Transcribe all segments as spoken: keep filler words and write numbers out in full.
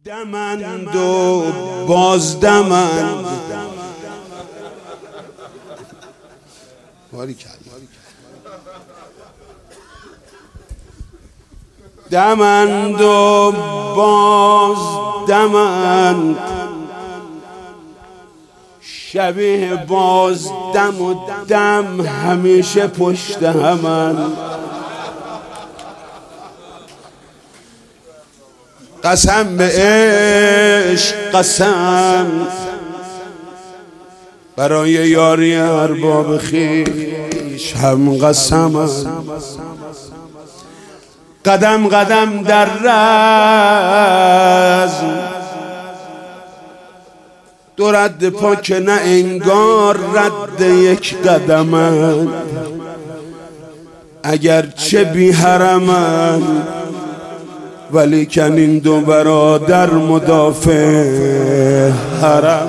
دمند و بازدمند دمند و بازدمند شبیه بازدم و دم همیشه پشت همند. قسم به عشق قسم برای یاری ارباب خویش هم قسم. قدم قدم در رزم دو رد پا که نه انگار رد یک قدمند، اگرچه بی حرمند ولیکن این دو برادر مدافع حرم.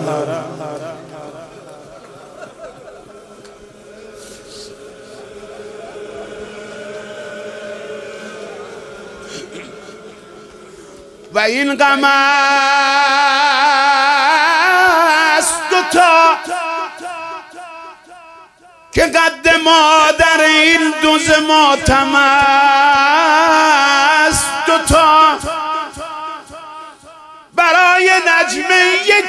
و این غم است دوتا که قد مادر این دوز ماتم است دوتا. برای نجمه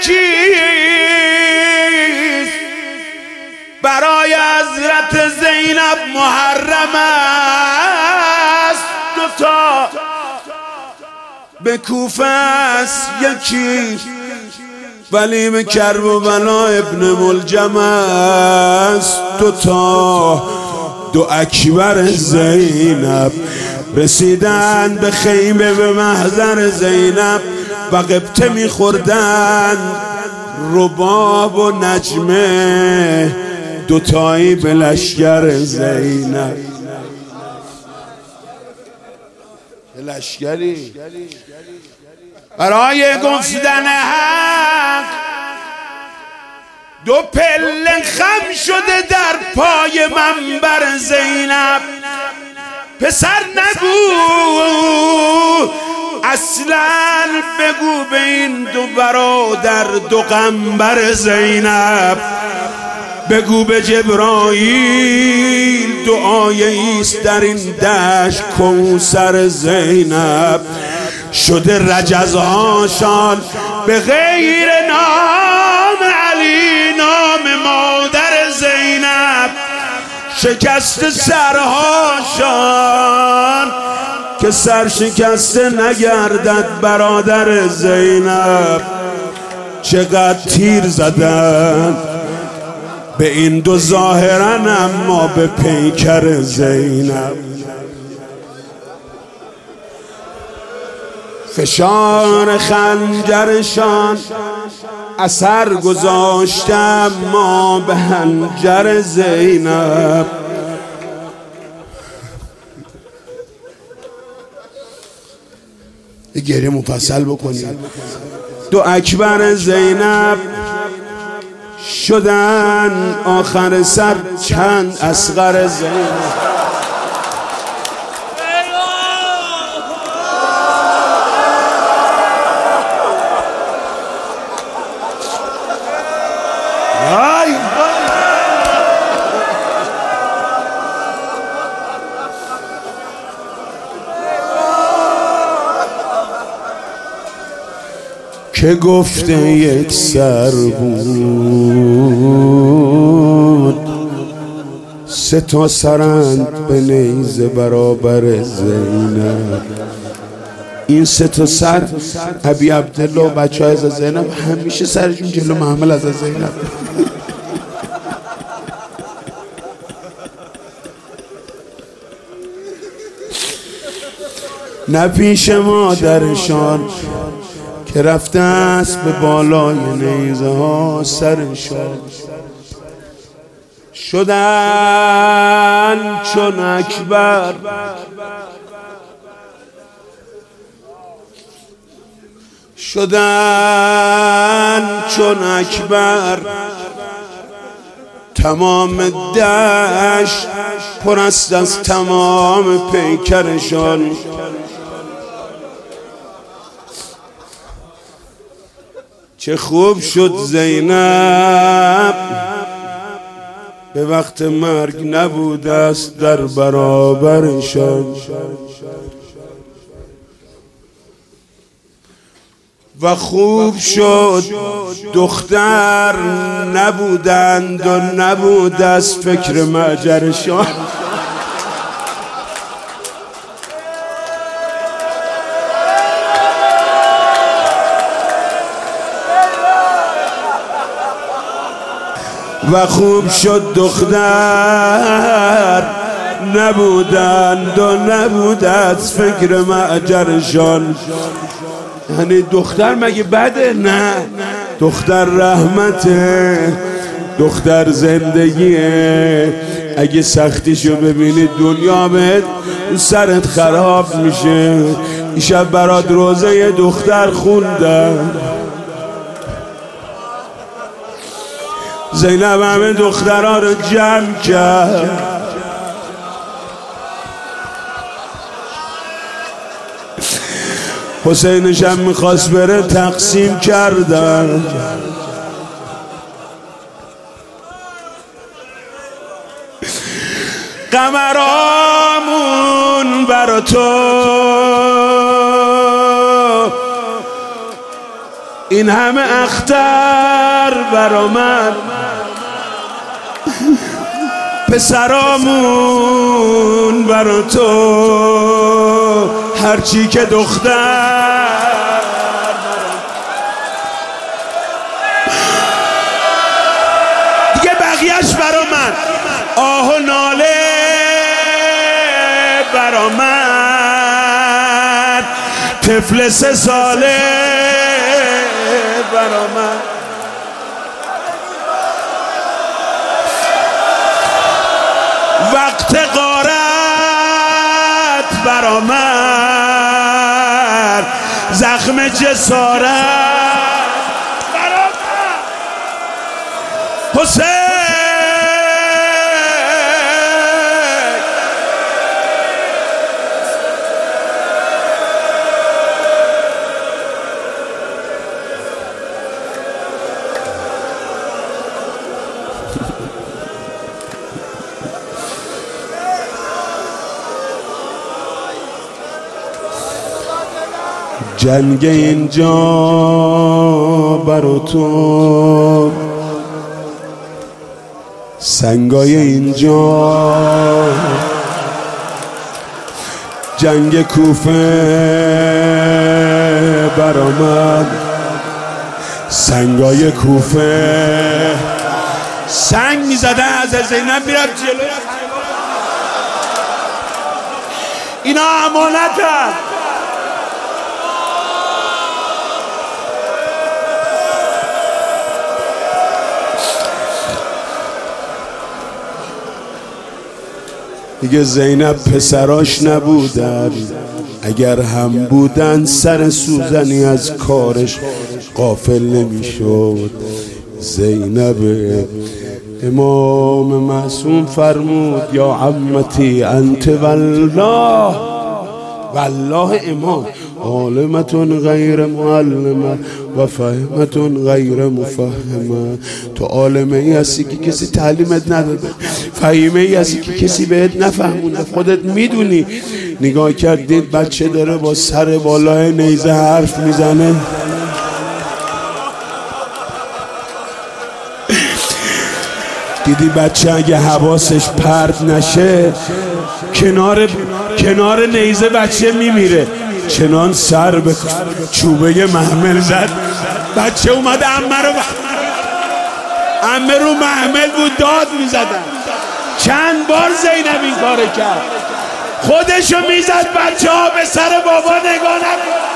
یکیست، برای حضرت زینب محرم است دوتا. به کوفه است یکی ولی به کربلا ابن ملجم است دوتا. دو اکبر زینب رسیدن به خیمه به محضر زینب و قبطه میخوردن رباب و نجمه دوتایی به لشگر زینب. لشگری برای گفتن حق دو پله خم شده در پای منبر زینب. پسر نگو اصلا بگو به این دو برادر دو غمبر زینب، بگو به جبرائیل دعای است در این دشت کوثر زینب. شده رجزهاشان به غیر نام علی نام مادر زینب، شکست سرهاشان که سر شکسته نگردد برادر زینب. چقدر تیر زدن به این دو ظاهرن اما به پیکر زینب. فشار خنجرشان اثر گذاشته اما به حنجر زینب. گریه مفصل بکنید. دو اکبر زینب شدن آخر سر چند اصغر زینب. که گفته یک سر بود سه تا سرند به نیزه برابر زینب. این سه تا سر ابی عبدالله و بچه های از زینب همیشه سرشون جلو محمل از زینب. نه پیش مادرشان که رفته است به بالای نیزه ها سرشان. شدن چون اکبر شدن چون اکبر تمام دشت پر است از تمام پیکرشان. چه خوب شد زینب به وقت مرگ نبود است در برابرشان، و خوب شد دختر نبودند و نبود از فکر معجرشان. و خوب شد دختر نبودند و نبود از فکر معجرشان. یعنی دختر مگه بده؟ نه، دختر رحمته، دختر زندگیه. اگه سختیشو ببینی دنیا بهت سرت خراب میشه. این شب برات روزه دختر خوندم. زینب همه دخترها رو جمع کرد، حسینش هم میخواست بره تقسیم کردن. قمرامون برا تو این همه اختر برا من، پسرامون برا تو هرچی که دختر. دیگه بقیهش برا من، آه و ناله برا من، طفل سه ساله برا من. وقت غارت برا من، زخم جسارت برا من. حسین جنگ اینجا برا تو، سنگای اینجا، جنگ کوفه برا من، سنگای کوفه. سنگ میزدن از زینب میرفت جلو. اینا امانتن. دیگه زینب پسراش نبودن، اگر هم بودن سر سوزنی از کارش غافل نمیشد. زینب امام معصوم فرمود یا عمتی انت والله، والله امام عالمتون غیر معلمه و فهمتون غیر مفهمه. تو عالمه ای هستی که کسی تعلیمت نداده، فهیمه ای هستی که کسی بهت نفهمونه، خودت میدونی. نگاه کردید بچه داره با سر بالای نیزه حرف میزنه، دیدی بچه اگه حواسش پرت نشه کنار کنار نیزه بچه میمیره. چنان سر به چوبه محمل زد، بچه اومد عمه رو عمه رو محمل بود داد میزدن. چند بار زینب این کار کرد، خودشو میزد بچه ها به سر بابا نگاه نکن.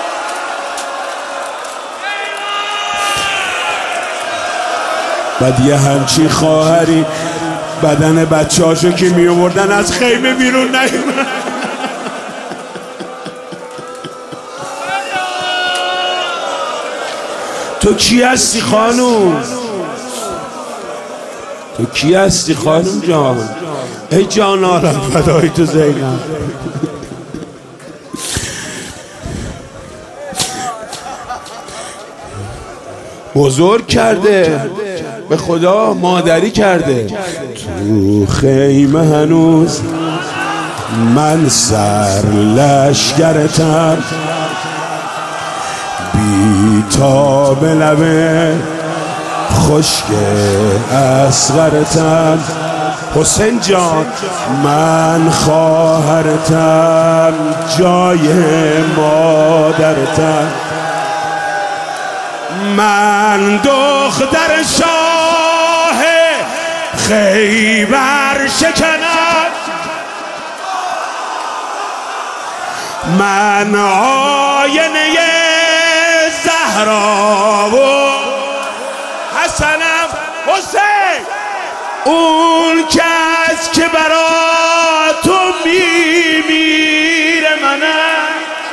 بعد یه همچین خواهری بدن بچه هاشو که می آوردن از خیمه بیرون نیومد. تو کی هستی خانوم؟ تو کی هستی خانوم جان؟ ای جان آرم فدای تو زینب. بزرگ کرده، به خدا مادری کرده. تو خیمه هنوز من سر لشگرتم، بی تاب لبه خشک اصغرتم. حسین جان من خواهرتم، جای مادرتم. من دختر شاه خیبر شکنم، من آینه زهرا و حسنم. حسین اون کس که برا تو میمیره منم.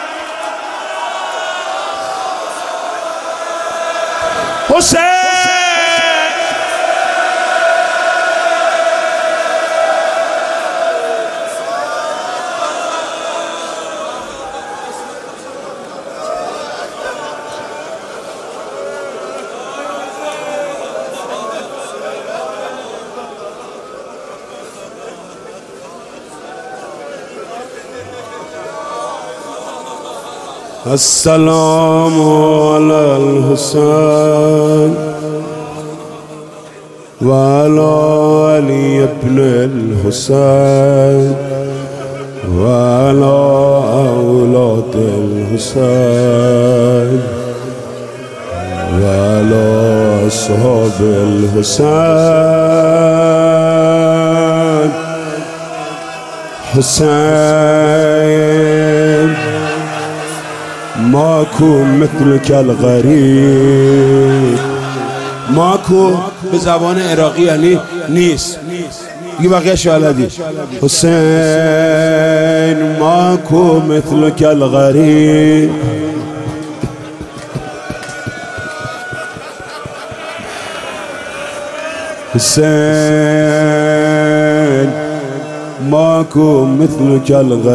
حسین السلام علی الحسین و علی علی ابن الحسین و علی اولاد الحسین و علی اصحاب الحسین. حسین ماکو مثلک الغریب. ماکو به زبان عراقی یعنی نیست، دیگه بقیه شالدی. حسین ماکو مثلک الغریب. حسین ماکو مثلک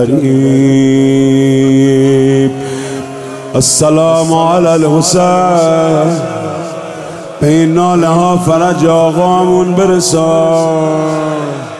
الغریب. السلام علی الحسین، به این ناله ها فرج آقامون برسان.